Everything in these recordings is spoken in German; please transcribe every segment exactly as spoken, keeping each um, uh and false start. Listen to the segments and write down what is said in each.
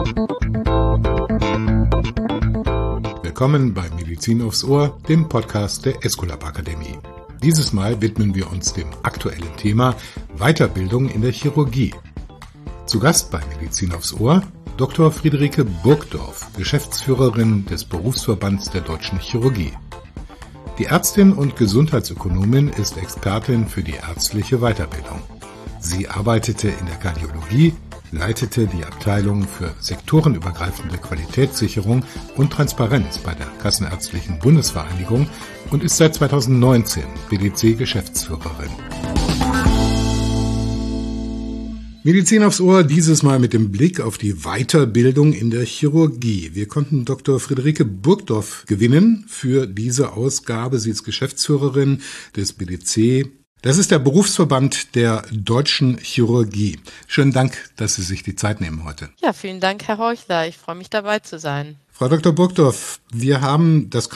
Willkommen bei Medizin aufs Ohr, dem Podcast der Esculap Akademie. Dieses Mal widmen wir uns dem aktuellen Thema Weiterbildung in der Chirurgie. Zu Gast bei Medizin aufs Ohr Doktor Friederike Burgdorf, Geschäftsführerin des Berufsverbands der Deutschen Chirurgie. Die Ärztin und Gesundheitsökonomin ist Expertin für die ärztliche Weiterbildung. Sie arbeitete in der Kardiologie, leitete die Abteilung für sektorenübergreifende Qualitätssicherung und Transparenz bei der Kassenärztlichen Bundesvereinigung und ist seit zweitausendneunzehn B D C-Geschäftsführerin. Medizin aufs Ohr, dieses Mal mit dem Blick auf die Weiterbildung in der Chirurgie. Wir konnten Doktor Friederike Burgdorf gewinnen für diese Ausgabe. Sie ist Geschäftsführerin des B D C. Das ist der Berufsverband der Deutschen Chirurgie. Schönen Dank, dass Sie sich die Zeit nehmen heute. Ja, vielen Dank, Herr Heuchler. Ich freue mich, dabei zu sein. Frau Doktor Burgdorf, wir haben das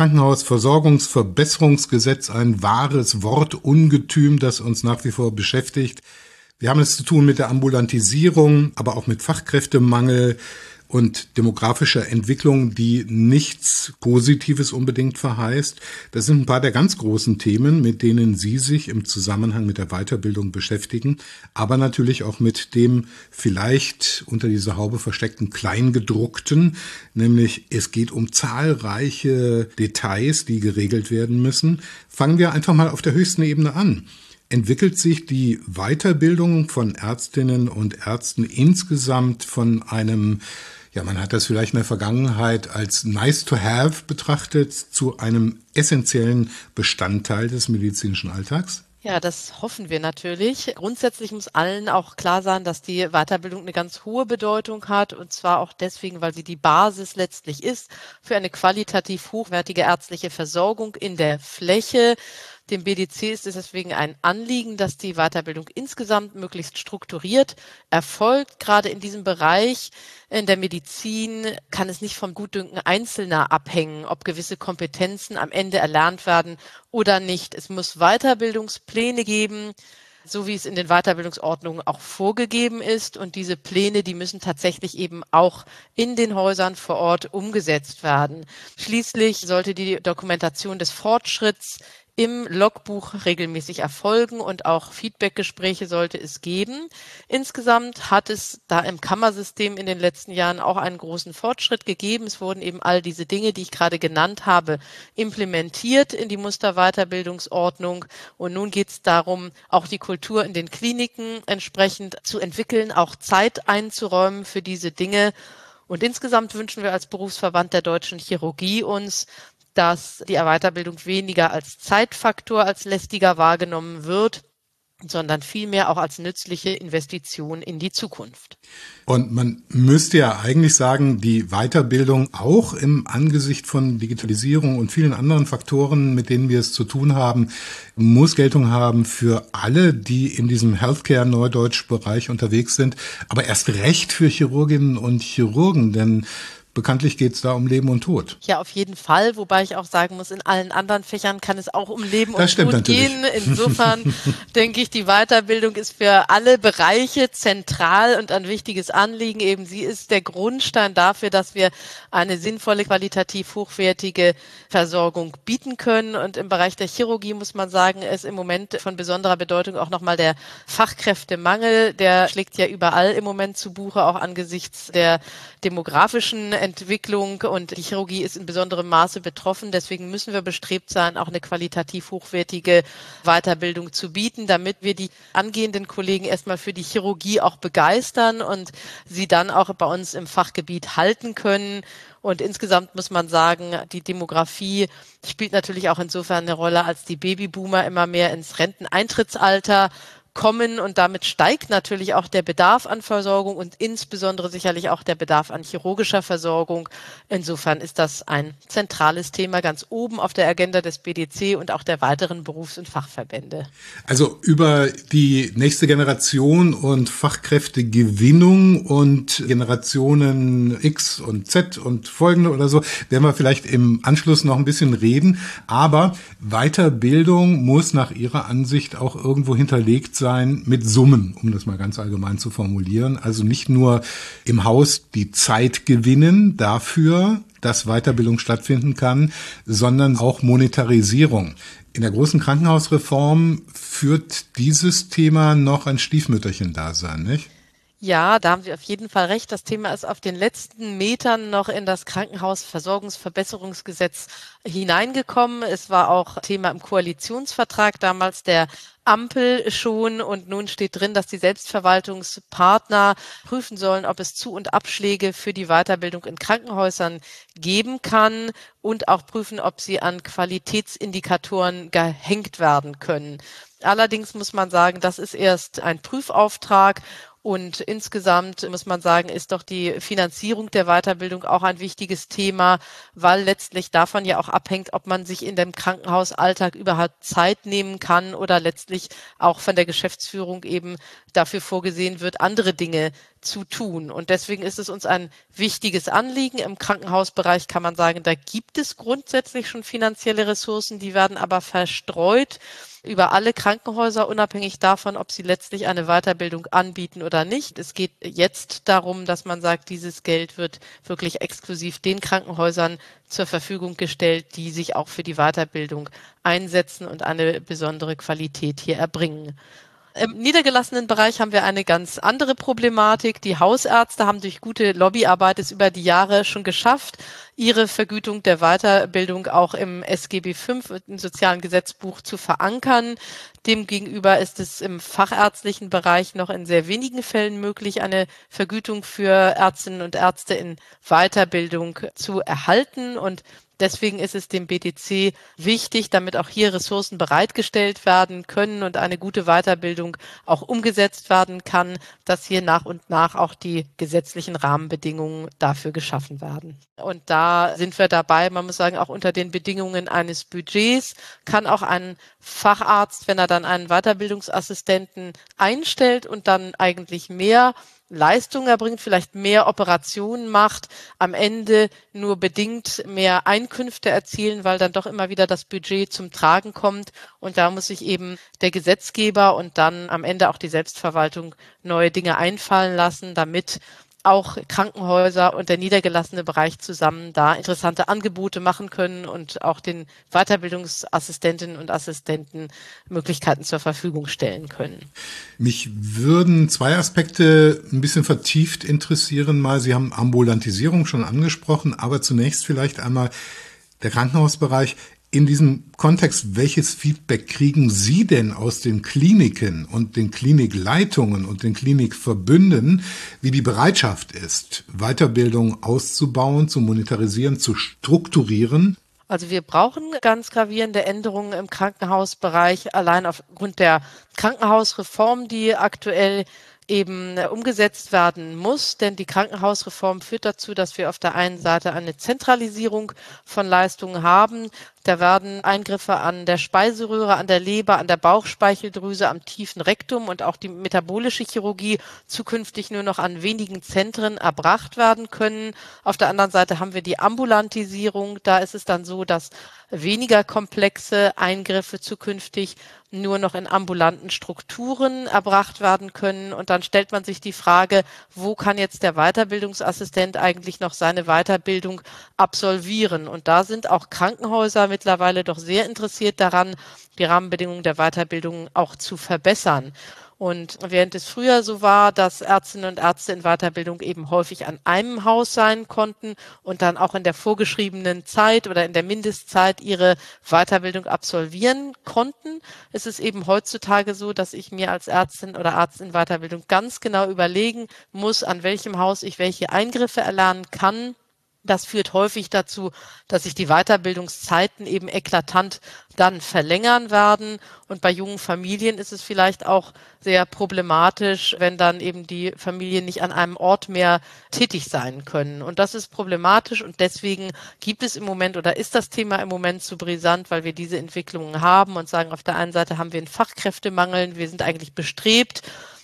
Krankenhausversorgungsverbesserungsgesetz, ein wahres Wortungetüm, das uns nach wie vor beschäftigt. Wir haben es zu tun mit der Ambulantisierung, aber auch mit Fachkräftemangel und demografischer Entwicklung, die nichts Positives unbedingt verheißt. Das sind ein paar der ganz großen Themen, mit denen Sie sich im Zusammenhang mit der Weiterbildung beschäftigen, aber natürlich auch mit dem vielleicht unter dieser Haube versteckten Kleingedruckten, nämlich es geht um zahlreiche Details, die geregelt werden müssen. Fangen wir einfach mal auf der höchsten Ebene an. Entwickelt sich die Weiterbildung von Ärztinnen und Ärzten insgesamt von einem, ja, man hat das vielleicht in der Vergangenheit als nice to have betrachtet, zu einem essentiellen Bestandteil des medizinischen Alltags? Ja, das hoffen wir natürlich. Grundsätzlich muss allen auch klar sein, dass die Weiterbildung eine ganz hohe Bedeutung hat, und zwar auch deswegen, weil sie die Basis letztlich ist für eine qualitativ hochwertige ärztliche Versorgung in der Fläche. Dem B D C ist es deswegen ein Anliegen, dass die Weiterbildung insgesamt möglichst strukturiert erfolgt. Gerade in diesem Bereich in der Medizin kann es nicht vom Gutdünken Einzelner abhängen, ob gewisse Kompetenzen am Ende erlernt werden oder nicht. Es muss Weiterbildungspläne geben, so wie es in den Weiterbildungsordnungen auch vorgegeben ist. Und diese Pläne, die müssen tatsächlich eben auch in den Häusern vor Ort umgesetzt werden. Schließlich sollte die Dokumentation des Fortschritts im Logbuch regelmäßig erfolgen und auch Feedbackgespräche sollte es geben. Insgesamt hat es da im Kammersystem in den letzten Jahren auch einen großen Fortschritt gegeben. Es wurden eben all diese Dinge, die ich gerade genannt habe, implementiert in die Musterweiterbildungsordnung. Und nun geht es darum, auch die Kultur in den Kliniken entsprechend zu entwickeln, auch Zeit einzuräumen für diese Dinge. Und insgesamt wünschen wir als Berufsverband der Deutschen Chirurgie uns, dass die Weiterbildung weniger als Zeitfaktor, als lästiger wahrgenommen wird, sondern vielmehr auch als nützliche Investition in die Zukunft. Und man müsste ja eigentlich sagen, die Weiterbildung auch im Angesicht von Digitalisierung und vielen anderen Faktoren, mit denen wir es zu tun haben, muss Geltung haben für alle, die in diesem Healthcare-Neudeutsch-Bereich unterwegs sind, aber erst recht für Chirurginnen und Chirurgen, denn bekanntlich geht es da um Leben und Tod. Ja, auf jeden Fall, wobei ich auch sagen muss, in allen anderen Fächern kann es auch um Leben das und Tod natürlich. gehen. Insofern denke ich, die Weiterbildung ist für alle Bereiche zentral und ein wichtiges Anliegen. Eben sie ist der Grundstein dafür, dass wir eine sinnvolle, qualitativ hochwertige Versorgung bieten können. Und im Bereich der Chirurgie muss man sagen, ist im Moment von besonderer Bedeutung auch nochmal der Fachkräftemangel. Der schlägt ja überall im Moment zu Buche, auch angesichts der demografischen Entwicklung, und die Chirurgie ist in besonderem Maße betroffen. Deswegen müssen wir bestrebt sein, auch eine qualitativ hochwertige Weiterbildung zu bieten, damit wir die angehenden Kollegen erstmal für die Chirurgie auch begeistern und sie dann auch bei uns im Fachgebiet halten können. Und insgesamt muss man sagen, die Demografie spielt natürlich auch insofern eine Rolle, als die Babyboomer immer mehr ins Renteneintrittsalter kommen, und damit steigt natürlich auch der Bedarf an Versorgung und insbesondere sicherlich auch der Bedarf an chirurgischer Versorgung. Insofern ist das ein zentrales Thema ganz oben auf der Agenda des B D C und auch der weiteren Berufs- und Fachverbände. Also über die nächste Generation und Fachkräftegewinnung und Generationen X und Z und folgende oder so werden wir vielleicht im Anschluss noch ein bisschen reden. Aber Weiterbildung muss nach Ihrer Ansicht auch irgendwo hinterlegt sein sein mit Summen, um das mal ganz allgemein zu formulieren. Also nicht nur im Haus die Zeit gewinnen dafür, dass Weiterbildung stattfinden kann, sondern auch Monetarisierung. In der großen Krankenhausreform führt dieses Thema noch ein Stiefmütterchen-Dasein, nicht? Ja, da haben Sie auf jeden Fall recht. Das Thema ist auf den letzten Metern noch in das Krankenhausversorgungsverbesserungsgesetz hineingekommen. Es war auch Thema im Koalitionsvertrag damals der Ampel schon und nun steht drin, dass die Selbstverwaltungspartner prüfen sollen, ob es Zu- und Abschläge für die Weiterbildung in Krankenhäusern geben kann und auch prüfen, ob sie an Qualitätsindikatoren gehängt werden können. Allerdings muss man sagen, das ist erst ein Prüfauftrag. Und insgesamt muss man sagen, ist doch die Finanzierung der Weiterbildung auch ein wichtiges Thema, weil letztlich davon ja auch abhängt, ob man sich in dem Krankenhausalltag überhaupt Zeit nehmen kann oder letztlich auch von der Geschäftsführung eben dafür vorgesehen wird, andere Dinge zu tun. Und deswegen ist es uns ein wichtiges Anliegen. Im Krankenhausbereich kann man sagen, da gibt es grundsätzlich schon finanzielle Ressourcen, die werden aber verstreut über alle Krankenhäuser, unabhängig davon, ob sie letztlich eine Weiterbildung anbieten oder nicht. Es geht jetzt darum, dass man sagt, dieses Geld wird wirklich exklusiv den Krankenhäusern zur Verfügung gestellt, die sich auch für die Weiterbildung einsetzen und eine besondere Qualität hier erbringen. Im niedergelassenen Bereich haben wir eine ganz andere Problematik. Die Hausärzte haben durch gute Lobbyarbeit es über die Jahre schon geschafft, ihre Vergütung der Weiterbildung auch im S G B fünf, im sozialen Gesetzbuch, zu verankern. Demgegenüber ist es im fachärztlichen Bereich noch in sehr wenigen Fällen möglich, eine Vergütung für Ärztinnen und Ärzte in Weiterbildung zu erhalten. Und deswegen ist es dem B D C wichtig, damit auch hier Ressourcen bereitgestellt werden können und eine gute Weiterbildung auch umgesetzt werden kann, dass hier nach und nach auch die gesetzlichen Rahmenbedingungen dafür geschaffen werden. Und da sind wir dabei, man muss sagen, auch unter den Bedingungen eines Budgets kann auch ein Facharzt, wenn er dann einen Weiterbildungsassistenten einstellt und dann eigentlich mehr Leistung erbringt, vielleicht mehr Operationen macht, am Ende nur bedingt mehr Einkünfte erzielen, weil dann doch immer wieder das Budget zum Tragen kommt. Und da muss sich eben der Gesetzgeber und dann am Ende auch die Selbstverwaltung neue Dinge einfallen lassen, damit auch Krankenhäuser und der niedergelassene Bereich zusammen da interessante Angebote machen können und auch den Weiterbildungsassistentinnen und Assistenten Möglichkeiten zur Verfügung stellen können. Mich würden zwei Aspekte ein bisschen vertieft interessieren. Mal, Sie haben Ambulantisierung schon angesprochen, aber zunächst vielleicht einmal der Krankenhausbereich. In diesem Kontext, welches Feedback kriegen Sie denn aus den Kliniken und den Klinikleitungen und den Klinikverbünden, wie die Bereitschaft ist, Weiterbildung auszubauen, zu monetarisieren, zu strukturieren? Also wir brauchen ganz gravierende Änderungen im Krankenhausbereich, allein aufgrund der Krankenhausreform, die aktuell eben umgesetzt werden muss, denn die Krankenhausreform führt dazu, dass wir auf der einen Seite eine Zentralisierung von Leistungen haben. Da werden Eingriffe an der Speiseröhre, an der Leber, an der Bauchspeicheldrüse, am tiefen Rektum und auch die metabolische Chirurgie zukünftig nur noch an wenigen Zentren erbracht werden können. Auf der anderen Seite haben wir die Ambulantisierung. Da ist es dann so, dass weniger komplexe Eingriffe zukünftig nur noch in ambulanten Strukturen erbracht werden können. Und dann stellt man sich die Frage, wo kann jetzt der Weiterbildungsassistent eigentlich noch seine Weiterbildung absolvieren? Und da sind auch Krankenhäuser mittlerweile doch sehr interessiert daran, die Rahmenbedingungen der Weiterbildung auch zu verbessern. Und während es früher so war, dass Ärztinnen und Ärzte in Weiterbildung eben häufig an einem Haus sein konnten und dann auch in der vorgeschriebenen Zeit oder in der Mindestzeit ihre Weiterbildung absolvieren konnten, ist es eben heutzutage so, dass ich mir als Ärztin oder Arzt in Weiterbildung ganz genau überlegen muss, an welchem Haus ich welche Eingriffe erlernen kann. Das führt häufig dazu, dass sich die Weiterbildungszeiten eben eklatant dann verlängern werden. Und bei jungen Familien ist es vielleicht auch sehr problematisch, wenn dann eben die Familien nicht an einem Ort mehr tätig sein können. Und das ist problematisch und deswegen gibt es im Moment oder ist das Thema im Moment zu brisant, weil wir diese Entwicklungen haben und sagen, auf der einen Seite haben wir einen Fachkräftemangel, wir sind eigentlich bestrebt,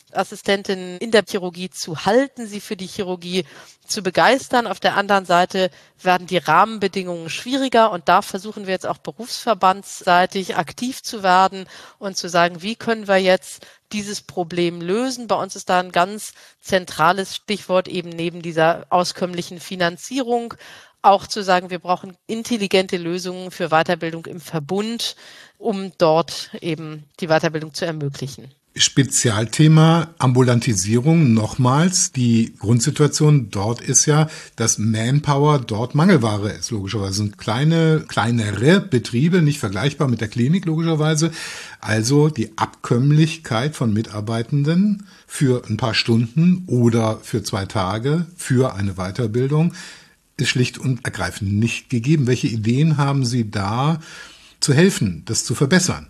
Assistentinnen in der Chirurgie zu halten, sie für die Chirurgie zu begeistern. Auf der anderen Seite werden die Rahmenbedingungen schwieriger und da versuchen wir jetzt auch berufsverbandsseitig aktiv zu werden und zu sagen, wie können wir jetzt dieses Problem lösen. Bei uns ist da ein ganz zentrales Stichwort eben neben dieser auskömmlichen Finanzierung auch zu sagen, wir brauchen intelligente Lösungen für Weiterbildung im Verbund, um dort eben die Weiterbildung zu ermöglichen. Spezialthema Ambulantisierung nochmals. Die Grundsituation dort ist ja, dass Manpower dort Mangelware ist, logischerweise. Sind kleine, kleinere Betriebe, nicht vergleichbar mit der Klinik, logischerweise. Also die Abkömmlichkeit von Mitarbeitenden für ein paar Stunden oder für zwei Tage für eine Weiterbildung ist schlicht und ergreifend nicht gegeben. Welche Ideen haben Sie da, zu helfen, das zu verbessern?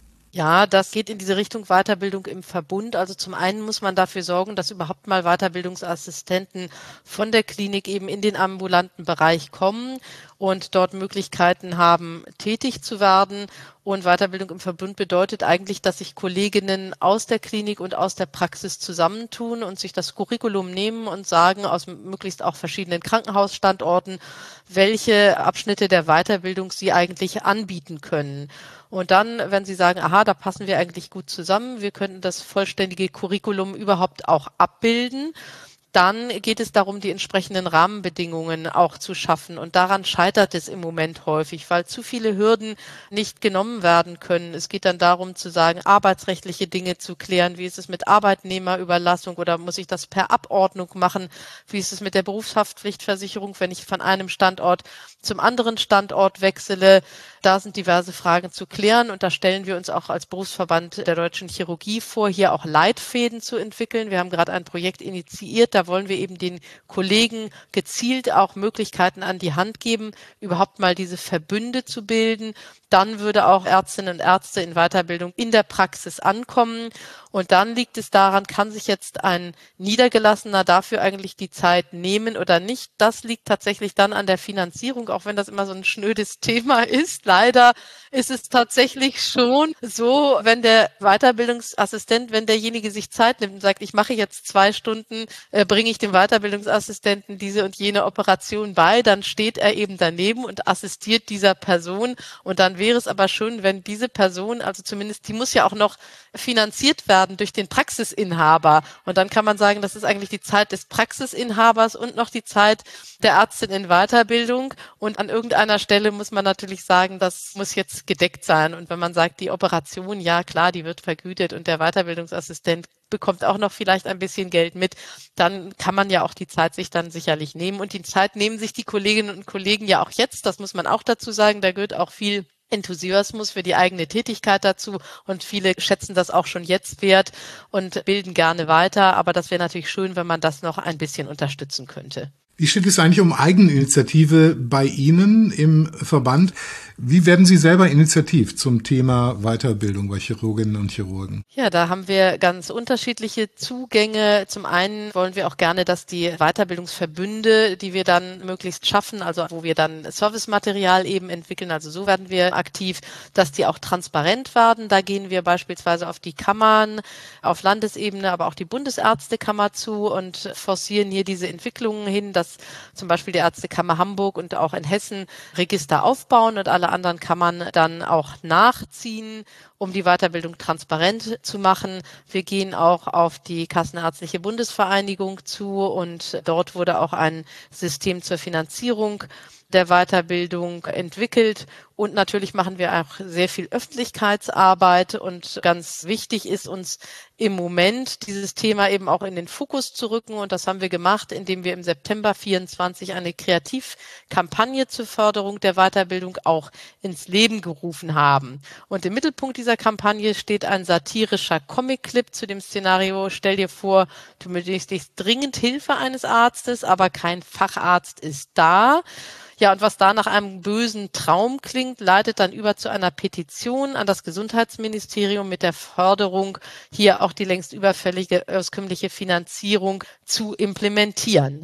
Ja, das geht in diese Richtung Weiterbildung im Verbund. Also zum einen muss man dafür sorgen, dass überhaupt mal Weiterbildungsassistenten von der Klinik eben in den ambulanten Bereich kommen und dort Möglichkeiten haben, tätig zu werden. Und Weiterbildung im Verbund bedeutet eigentlich, dass sich Kolleginnen aus der Klinik und aus der Praxis zusammentun und sich das Curriculum nehmen und sagen, aus möglichst auch verschiedenen Krankenhausstandorten, welche Abschnitte der Weiterbildung sie eigentlich anbieten können. Und dann, wenn Sie sagen, aha, da passen wir eigentlich gut zusammen, wir könnten das vollständige Curriculum überhaupt auch abbilden, dann geht es darum, die entsprechenden Rahmenbedingungen auch zu schaffen. Und daran scheitert es im Moment häufig, weil zu viele Hürden nicht genommen werden können. Es geht dann darum zu sagen, arbeitsrechtliche Dinge zu klären. Wie ist es mit Arbeitnehmerüberlassung oder muss ich das per Abordnung machen? Wie ist es mit der Berufshaftpflichtversicherung, wenn ich von einem Standort zum anderen Standort wechsle? Da sind diverse Fragen zu klären und da stellen wir uns auch als Berufsverband der Deutschen Chirurgie vor, hier auch Leitfäden zu entwickeln. Wir haben gerade ein Projekt initiiert, da wollen wir eben den Kollegen gezielt auch Möglichkeiten an die Hand geben, überhaupt mal diese Verbünde zu bilden. Dann würde auch Ärztinnen und Ärzte in Weiterbildung in der Praxis ankommen. Und dann liegt es daran, kann sich jetzt ein Niedergelassener dafür eigentlich die Zeit nehmen oder nicht. Das liegt tatsächlich dann an der Finanzierung, auch wenn das immer so ein schnödes Thema ist. Leider ist es tatsächlich schon so, wenn der Weiterbildungsassistent, wenn derjenige sich Zeit nimmt und sagt, ich mache jetzt zwei Stunden, äh, bringe ich dem Weiterbildungsassistenten diese und jene Operation bei, dann steht er eben daneben und assistiert dieser Person. Und dann wäre es aber schön, wenn diese Person, also zumindest, die muss ja auch noch finanziert werden durch den Praxisinhaber. Und dann kann man sagen, das ist eigentlich die Zeit des Praxisinhabers und noch die Zeit der Ärztin in Weiterbildung. Und an irgendeiner Stelle muss man natürlich sagen, das muss jetzt gedeckt sein. Und wenn man sagt, die Operation, ja klar, die wird vergütet und der Weiterbildungsassistent bekommt auch noch vielleicht ein bisschen Geld mit, dann kann man ja auch die Zeit sich dann sicherlich nehmen. Und die Zeit nehmen sich die Kolleginnen und Kollegen ja auch jetzt, das muss man auch dazu sagen, da gehört auch viel Enthusiasmus für die eigene Tätigkeit dazu und viele schätzen das auch schon jetzt wert und bilden gerne weiter, aber das wäre natürlich schön, wenn man das noch ein bisschen unterstützen könnte. Wie steht es eigentlich um Eigeninitiative bei Ihnen im Verband? Wie werden Sie selber initiativ zum Thema Weiterbildung bei Chirurginnen und Chirurgen? Ja, da haben wir ganz unterschiedliche Zugänge. Zum einen wollen wir auch gerne, dass die Weiterbildungsverbünde, die wir dann möglichst schaffen, also wo wir dann Servicematerial eben entwickeln, also so werden wir aktiv, dass die auch transparent werden. Da gehen wir beispielsweise auf die Kammern, auf Landesebene, aber auch die Bundesärztekammer zu und forcieren hier diese Entwicklungen hin, dass zum Beispiel die Ärztekammer Hamburg und auch in Hessen Register aufbauen und alle anderen Kammern dann auch nachziehen, um die Weiterbildung transparent zu machen. Wir gehen auch auf die Kassenärztliche Bundesvereinigung zu und dort wurde auch ein System zur Finanzierung der Weiterbildung entwickelt. Und natürlich machen wir auch sehr viel Öffentlichkeitsarbeit und ganz wichtig ist uns im Moment dieses Thema eben auch in den Fokus zu rücken und das haben wir gemacht, indem wir im September vierundzwanzig eine Kreativkampagne zur Förderung der Weiterbildung auch ins Leben gerufen haben. Und im Mittelpunkt dieser Kampagne steht ein satirischer Comic-Clip zu dem Szenario: Stell dir vor, du benötigst dringend Hilfe eines Arztes, aber kein Facharzt ist da. Ja, und was da nach einem bösen Traum klingt, leitet dann über zu einer Petition an das Gesundheitsministerium mit der Forderung, hier auch die längst überfällige auskömmliche Finanzierung zu implementieren.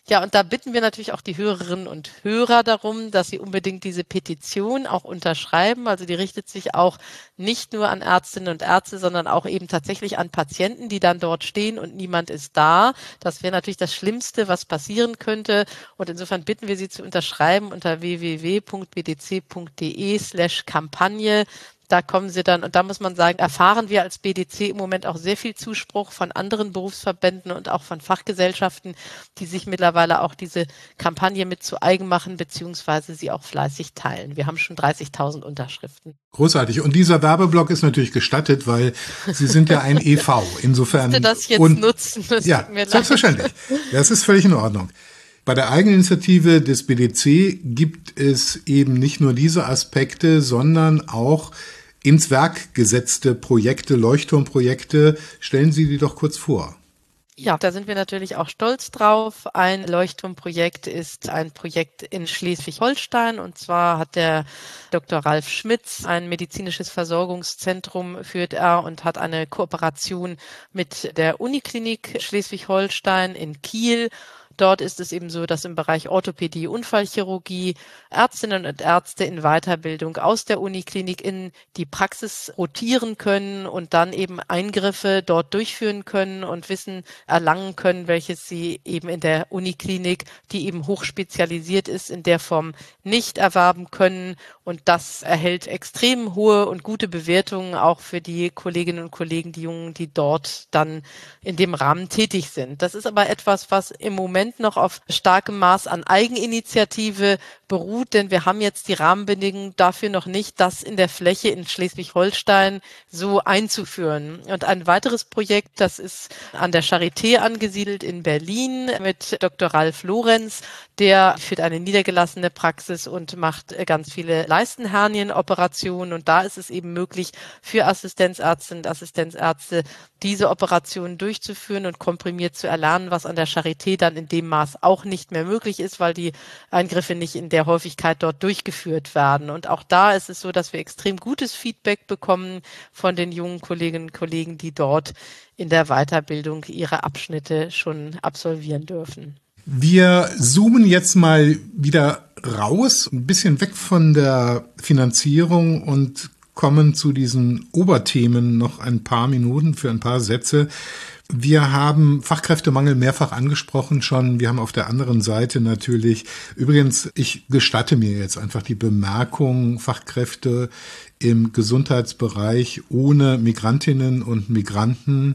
Ja, und da bitten wir natürlich auch die Hörerinnen und Hörer darum, dass sie unbedingt diese Petition auch unterschreiben. Also die richtet sich auch nicht nur an Ärztinnen und Ärzte, sondern auch eben tatsächlich an Patienten, die dann dort stehen und niemand ist da. Das wäre natürlich das Schlimmste, was passieren könnte. Und insofern bitten wir Sie zu unterschreiben unter w w w punkt b d c punkt d e slash Kampagne. Da kommen Sie dann, und da muss man sagen, erfahren wir als B D C im Moment auch sehr viel Zuspruch von anderen Berufsverbänden und auch von Fachgesellschaften, die sich mittlerweile auch diese Kampagne mit zu eigen machen, beziehungsweise sie auch fleißig teilen. Wir haben schon dreißigtausend Unterschriften. Großartig. Und dieser Werbeblock ist natürlich gestattet, weil Sie sind ja ein E V. Insofern. Ich das jetzt und, nutzen. Das ja, tut mir selbstverständlich. Leid. Das ist völlig in Ordnung. Bei der Eigeninitiative des B D C gibt es eben nicht nur diese Aspekte, sondern auch ins Werk gesetzte Projekte, Leuchtturmprojekte. Stellen Sie die doch kurz vor. Ja, da sind wir natürlich auch stolz drauf. Ein Leuchtturmprojekt ist ein Projekt in Schleswig-Holstein, und zwar hat der Doktor Ralf Schmitz ein medizinisches Versorgungszentrum führt er und hat eine Kooperation mit der Uniklinik Schleswig-Holstein in Kiel. Dort ist es eben so, dass im Bereich Orthopädie, Unfallchirurgie Ärztinnen und Ärzte in Weiterbildung aus der Uniklinik in die Praxis rotieren können und dann eben Eingriffe dort durchführen können und Wissen erlangen können, welches sie eben in der Uniklinik, die eben hochspezialisiert ist, in der Form nicht erwerben können. Und das erhält extrem hohe und gute Bewertungen auch für die Kolleginnen und Kollegen, die Jungen, die dort dann in dem Rahmen tätig sind. Das ist aber etwas, was im Moment noch auf starkem Maß an Eigeninitiative beruht, denn wir haben jetzt die Rahmenbedingungen dafür noch nicht, das in der Fläche in Schleswig-Holstein so einzuführen. Und ein weiteres Projekt, das ist an der Charité angesiedelt in Berlin mit Doktor Ralf Lorenz, der führt eine niedergelassene Praxis und macht ganz viele Leistenhernienoperationen, und da ist es eben möglich für Assistenzärztinnen und Assistenzärzte, diese Operationen durchzuführen und komprimiert zu erlernen, was an der Charité dann in dem Maß auch nicht mehr möglich ist, weil die Eingriffe nicht in der Häufigkeit dort durchgeführt werden. Und auch da ist es so, dass wir extrem gutes Feedback bekommen von den jungen Kolleginnen und Kollegen, die dort in der Weiterbildung ihre Abschnitte schon absolvieren dürfen. Wir zoomen jetzt mal wieder raus, ein bisschen weg von der Finanzierung und kommen zu diesen Oberthemen noch ein paar Minuten für ein paar Sätze. Wir haben Fachkräftemangel mehrfach angesprochen schon. Wir haben auf der anderen Seite natürlich, übrigens, ich gestatte mir jetzt einfach die Bemerkung, Fachkräfte im Gesundheitsbereich ohne Migrantinnen und Migranten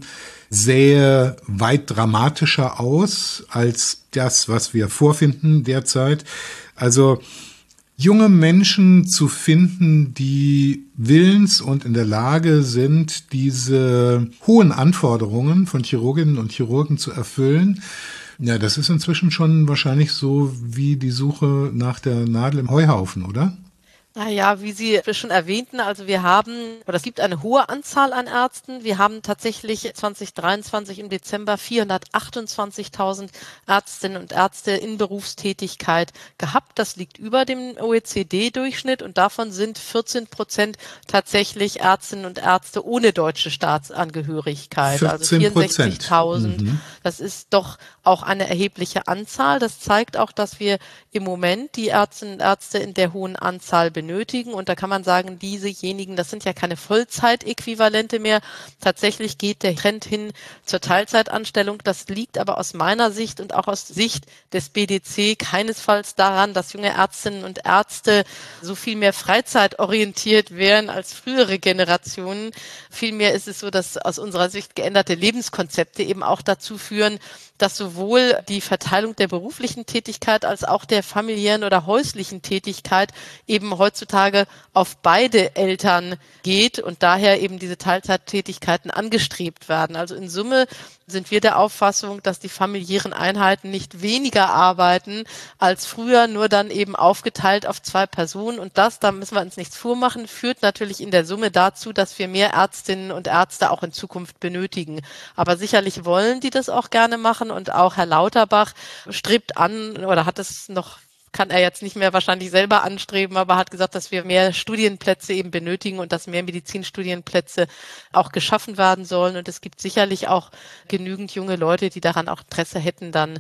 sähe weit dramatischer aus als das, was wir vorfinden derzeit. Also junge Menschen zu finden, die willens und in der Lage sind, diese hohen Anforderungen von Chirurginnen und Chirurgen zu erfüllen. Ja, das ist inzwischen schon wahrscheinlich so wie die Suche nach der Nadel im Heuhaufen, oder? Naja, wie Sie schon erwähnten, also wir haben, oder es gibt eine hohe Anzahl an Ärzten. Wir haben tatsächlich zwanzig dreiundzwanzig im Dezember vierhundertachtundzwanzigtausend Ärztinnen und Ärzte in Berufstätigkeit gehabt. Das liegt über dem O E C D-Durchschnitt, und davon sind vierzehn Prozent tatsächlich Ärztinnen und Ärzte ohne deutsche Staatsangehörigkeit. Also vierundsechzigtausend. Mhm. Das ist doch auch eine erhebliche Anzahl. Das zeigt auch, dass wir im Moment die Ärztinnen und Ärzte in der hohen Anzahl benötigen. Und da kann man sagen, diesejenigen, das sind ja keine Vollzeitäquivalente mehr. Tatsächlich geht der Trend hin zur Teilzeitanstellung. Das liegt aber aus meiner Sicht und auch aus Sicht des B D C keinesfalls daran, dass junge Ärztinnen und Ärzte so viel mehr freizeitorientiert wären als frühere Generationen. Vielmehr ist es so, dass aus unserer Sicht geänderte Lebenskonzepte eben auch dazu führen, dass sowohl die Verteilung der beruflichen Tätigkeit als auch der familiären oder häuslichen Tätigkeit eben heutzutage auf beide Eltern geht und daher eben diese Teilzeittätigkeiten angestrebt werden. Also in Summe sind wir der Auffassung, dass die familiären Einheiten nicht weniger arbeiten als früher, nur dann eben aufgeteilt auf zwei Personen. Und das, da müssen wir uns nichts vormachen, führt natürlich in der Summe dazu, dass wir mehr Ärztinnen und Ärzte auch in Zukunft benötigen. Aber sicherlich wollen die das auch gerne machen, und auch Herr Lauterbach strebt an oder hat es noch kann er jetzt nicht mehr wahrscheinlich selber anstreben, aber hat gesagt, dass wir mehr Studienplätze eben benötigen und dass mehr Medizinstudienplätze auch geschaffen werden sollen. Und es gibt sicherlich auch genügend junge Leute, die daran auch Interesse hätten, dann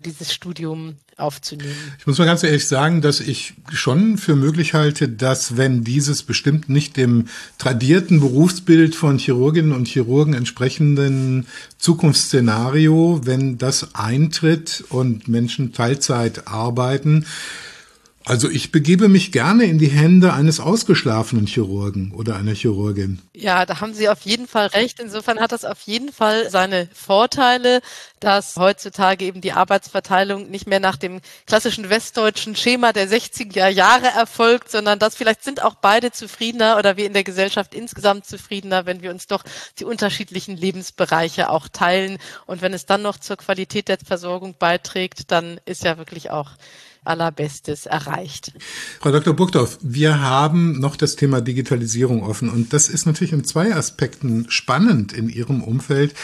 dieses Studium aufzunehmen. Ich muss mal ganz ehrlich sagen, dass ich schon für möglich halte, dass wenn dieses bestimmt nicht dem tradierten Berufsbild von Chirurginnen und Chirurgen entsprechenden Zukunftsszenario, wenn das eintritt und Menschen Teilzeit arbeiten, also ich begebe mich gerne in die Hände eines ausgeschlafenen Chirurgen oder einer Chirurgin. Ja, da haben Sie auf jeden Fall recht. Insofern hat das auf jeden Fall seine Vorteile, dass heutzutage eben die Arbeitsverteilung nicht mehr nach dem klassischen westdeutschen Schema der sechziger Jahre erfolgt, sondern dass vielleicht sind auch beide zufriedener oder wir in der Gesellschaft insgesamt zufriedener, wenn wir uns doch die unterschiedlichen Lebensbereiche auch teilen. Und wenn es dann noch zur Qualität der Versorgung beiträgt, dann ist ja wirklich auch Allerbestes erreicht. Frau Doktor Burgdorf, wir haben noch das Thema Digitalisierung offen und das ist natürlich in zwei Aspekten spannend in Ihrem Umfeld.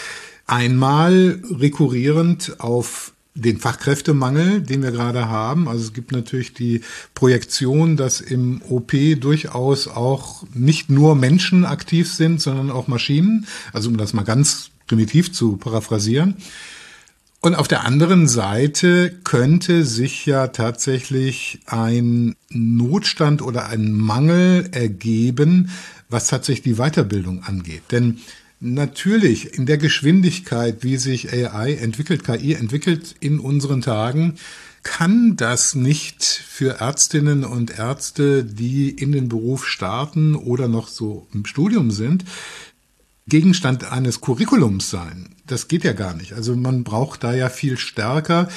Einmal rekurrierend auf den Fachkräftemangel, den wir gerade haben. Also es gibt natürlich die Projektion, dass im O P durchaus auch nicht nur Menschen aktiv sind, sondern auch Maschinen. Also um das mal ganz primitiv zu paraphrasieren. Und auf der anderen Seite könnte sich ja tatsächlich ein Notstand oder ein Mangel ergeben, was tatsächlich die Weiterbildung angeht. Denn natürlich in der Geschwindigkeit, wie sich A I entwickelt, K I entwickelt in unseren Tagen, kann das nicht für Ärztinnen und Ärzte, die in den Beruf starten oder noch so im Studium sind, Gegenstand eines Curriculums sein. Das geht ja gar nicht. Also man braucht da ja viel stärker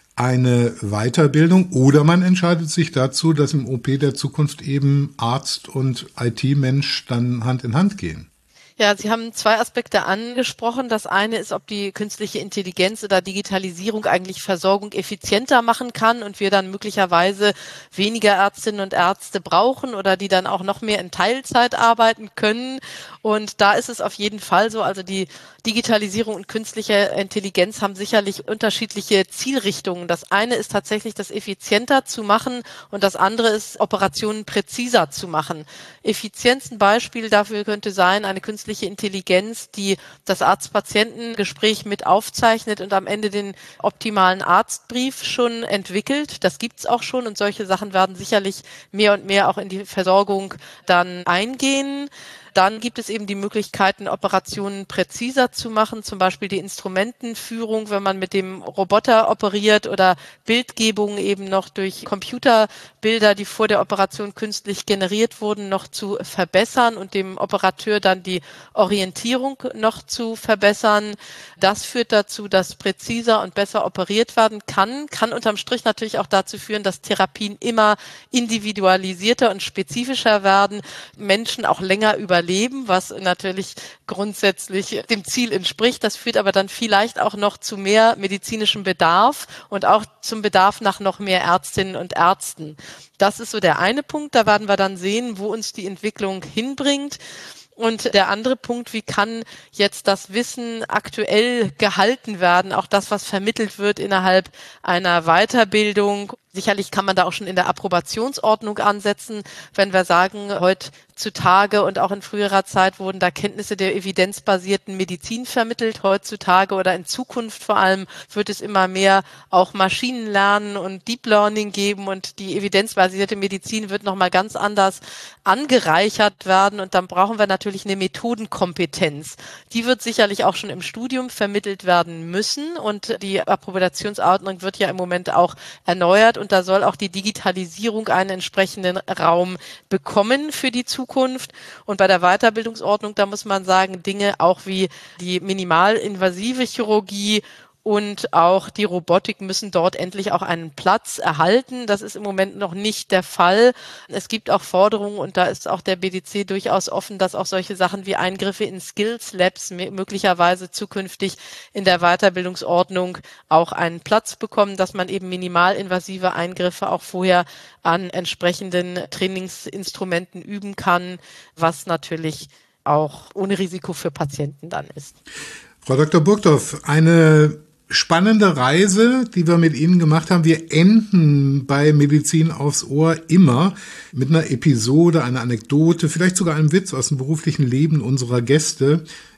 eine Weiterbildung oder man entscheidet sich dazu, dass im O P der Zukunft eben Arzt und I T-Mensch dann Hand in Hand gehen. Ja, Sie haben zwei Aspekte angesprochen. Das eine ist, ob die künstliche Intelligenz oder Digitalisierung eigentlich Versorgung effizienter machen kann und wir dann möglicherweise weniger Ärztinnen und Ärzte brauchen oder die dann auch noch mehr in Teilzeit arbeiten können. Und da ist es auf jeden Fall so, also die Digitalisierung und künstliche Intelligenz haben sicherlich unterschiedliche Zielrichtungen. Das eine ist tatsächlich, das effizienter zu machen und das andere ist, Operationen präziser zu machen. Effizienz, ein Beispiel dafür könnte sein, eine künstliche Intelligenz, die das Arzt-Patienten-Gespräch mit aufzeichnet und am Ende den optimalen Arztbrief schon entwickelt. Das gibt's auch schon und solche Sachen werden sicherlich mehr und mehr auch in die Versorgung dann eingehen. Dann gibt es eben die Möglichkeiten, Operationen präziser zu machen, zum Beispiel die Instrumentenführung, wenn man mit dem Roboter operiert oder Bildgebungen eben noch durch Computerbilder, die vor der Operation künstlich generiert wurden, noch zu verbessern und dem Operateur dann die Orientierung noch zu verbessern. Das führt dazu, dass präziser und besser operiert werden kann, kann unterm Strich natürlich auch dazu führen, dass Therapien immer individualisierter und spezifischer werden, Menschen auch länger überleben. Leben, was natürlich grundsätzlich dem Ziel entspricht. Das führt aber dann vielleicht auch noch zu mehr medizinischem Bedarf und auch zum Bedarf nach noch mehr Ärztinnen und Ärzten. Das ist so der eine Punkt. Da werden wir dann sehen, wo uns die Entwicklung hinbringt. Und der andere Punkt, wie kann jetzt das Wissen aktuell gehalten werden, auch das, was vermittelt wird innerhalb einer Weiterbildung. Sicherlich kann man da auch schon in der Approbationsordnung ansetzen, wenn wir sagen, heutzutage und auch in früherer Zeit wurden da Kenntnisse der evidenzbasierten Medizin vermittelt. Heutzutage oder in Zukunft vor allem wird es immer mehr auch Maschinenlernen und Deep Learning geben und die evidenzbasierte Medizin wird nochmal ganz anders angereichert werden und dann brauchen wir natürlich eine Methodenkompetenz. Die wird sicherlich auch schon im Studium vermittelt werden müssen und die Approbationsordnung wird ja im Moment auch erneuert. Und da soll auch die Digitalisierung einen entsprechenden Raum bekommen für die Zukunft. Und bei der Weiterbildungsordnung, da muss man sagen, Dinge auch wie die minimalinvasive Chirurgie und auch die Robotik müssen dort endlich auch einen Platz erhalten. Das ist im Moment noch nicht der Fall. Es gibt auch Forderungen und da ist auch der B D C durchaus offen, dass auch solche Sachen wie Eingriffe in Skills Labs möglicherweise zukünftig in der Weiterbildungsordnung auch einen Platz bekommen, dass man eben minimalinvasive Eingriffe auch vorher an entsprechenden Trainingsinstrumenten üben kann, was natürlich auch ohne Risiko für Patienten dann ist. Frau Doktor Burgdorf, eine spannende Reise, die wir mit Ihnen gemacht haben. Wir enden bei Medizin aufs Ohr immer mit einer Episode, einer Anekdote, vielleicht sogar einem Witz aus dem beruflichen Leben unserer Gäste.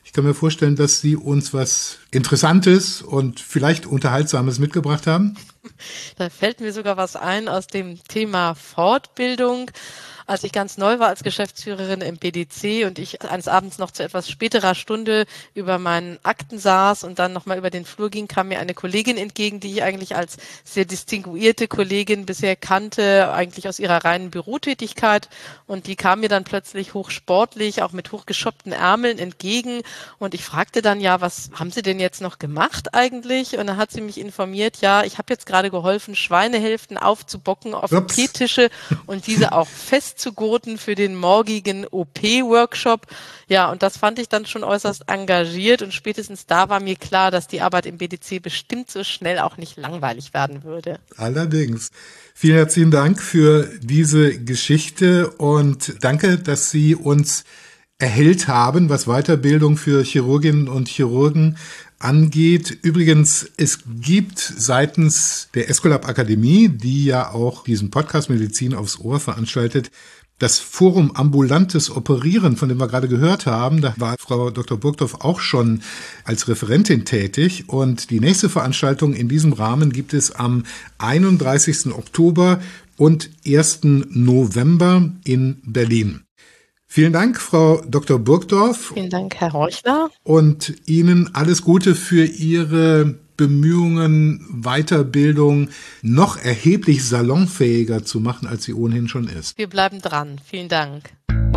Ich kann mir vorstellen, dass Sie uns was Interessantes und vielleicht Unterhaltsames mitgebracht haben. Da fällt mir sogar was ein aus dem Thema Fortbildung. Als ich ganz neu war als Geschäftsführerin im B D C und ich eines Abends noch zu etwas späterer Stunde über meinen Akten saß und dann nochmal über den Flur ging, kam mir eine Kollegin entgegen, die ich eigentlich als sehr distinguierte Kollegin bisher kannte, eigentlich aus ihrer reinen Bürotätigkeit. Und die kam mir dann plötzlich hochsportlich, auch mit hochgeschoppten Ärmeln entgegen. Und ich fragte dann, ja, was haben Sie denn jetzt noch gemacht eigentlich? Und dann hat sie mich informiert, ja, ich habe jetzt gerade geholfen, Schweinehälften aufzubocken auf Teetische und diese auch fest zu gurten für den morgigen O P-Workshop. Ja, und das fand ich dann schon äußerst engagiert und spätestens da war mir klar, dass die Arbeit im B D C bestimmt so schnell auch nicht langweilig werden würde. Allerdings. Vielen herzlichen Dank für diese Geschichte und danke, dass Sie uns erhellt haben, was Weiterbildung für Chirurginnen und Chirurgen angeht. Übrigens, es gibt seitens der Escolab Akademie, die ja auch diesen Podcast Medizin aufs Ohr veranstaltet, das Forum Ambulantes Operieren, von dem wir gerade gehört haben. Da war Frau Doktor Burgdorf auch schon als Referentin tätig. Und die nächste Veranstaltung in diesem Rahmen gibt es am einunddreißigsten Oktober und ersten November in Berlin. Vielen Dank, Frau Doktor Burgdorf. Vielen Dank, Herr Reuchler. Und Ihnen alles Gute für Ihre Bemühungen, Weiterbildung noch erheblich salonfähiger zu machen, als sie ohnehin schon ist. Wir bleiben dran. Vielen Dank.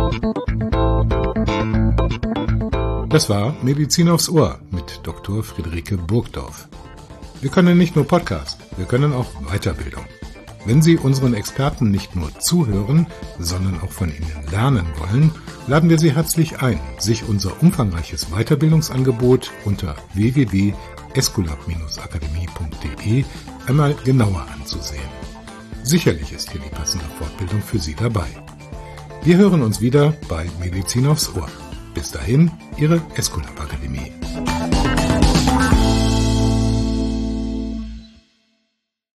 Das war Medizin aufs Ohr mit Doktor Friederike Burgdorf. Wir können nicht nur Podcast, wir können auch Weiterbildung. Wenn Sie unseren Experten nicht nur zuhören, sondern auch von ihnen lernen wollen, laden wir Sie herzlich ein, sich unser umfangreiches Weiterbildungsangebot unter w w w punkt escolab Bindestrich akademie punkt de einmal genauer anzusehen. Sicherlich ist hier die passende Fortbildung für Sie dabei. Wir hören uns wieder bei Medizin aufs Ohr. Bis dahin, Ihre Escolab Akademie.